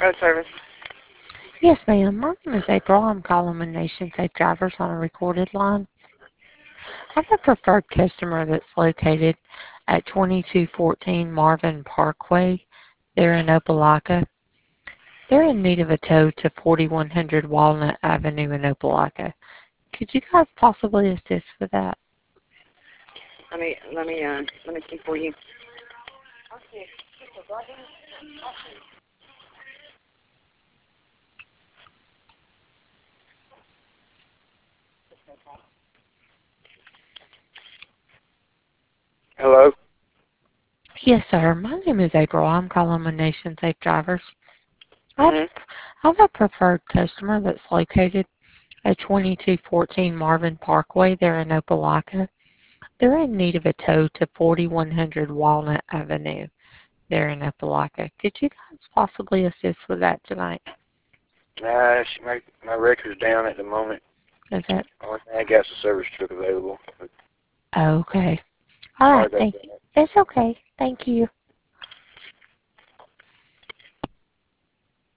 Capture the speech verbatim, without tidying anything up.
Road service. Yes, ma'am. My name is April. I'm calling with Nation Safe Drivers on a recorded line. I'm a preferred customer that's located at twenty-two fourteen Marvin Parkway. They're in Opelika. They're in need of a tow to forty-one hundred Walnut Avenue in Opelika. Could you guys possibly assist with that? Let me let me uh let me see for you. Hello? Yes, sir. My name is April. I'm calling with Nation Safe Drivers. I'm, Mm-hmm. I'm a preferred customer that's located at twenty-two fourteen Marvin Parkway. They're in Opelika. They're in need of a tow to forty-one hundred Walnut Avenue. They're in Opelika. Could you guys possibly assist with that tonight? Uh, she, my, my record's down at the moment. Is that Only thing I got is a service truck available. But okay? All sorry right. about Thank you. that. It's okay. Thank you.